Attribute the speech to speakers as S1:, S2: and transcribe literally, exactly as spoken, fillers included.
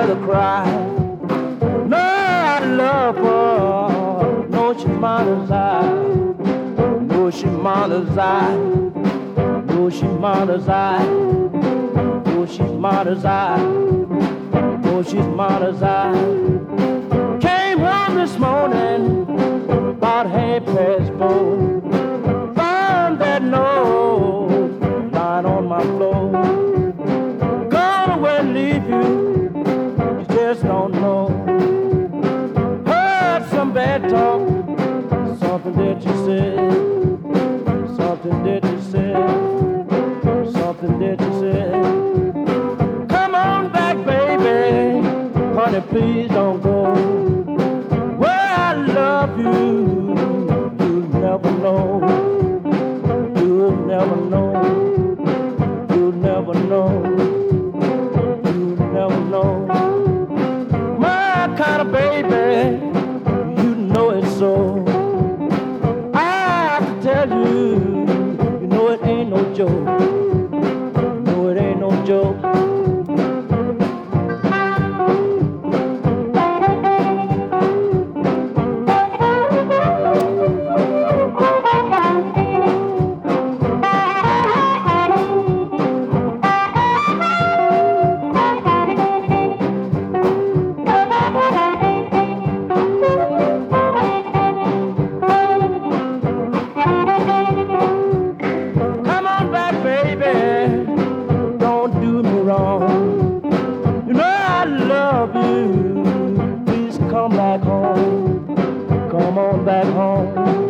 S1: rather cry. No, I love her. No, she's my desire. No, she's my desire. No, she's my desire. No, she's my desire. No, she's my desire. Came home this morning about half past four. Found that note lying on my floor. Gone away and leave you, you just don't know. Heard some bad talk, something that you said, something that you said, something that you said. Come on back, baby, honey, please don't go. Where I love you, you'll never know. You'll never know. You'll never know. You'll never know. My kind of baby, you know it so. I can tell you, you know it ain't no joke. You know it ain't no joke. Love you, please come back home, come on back home.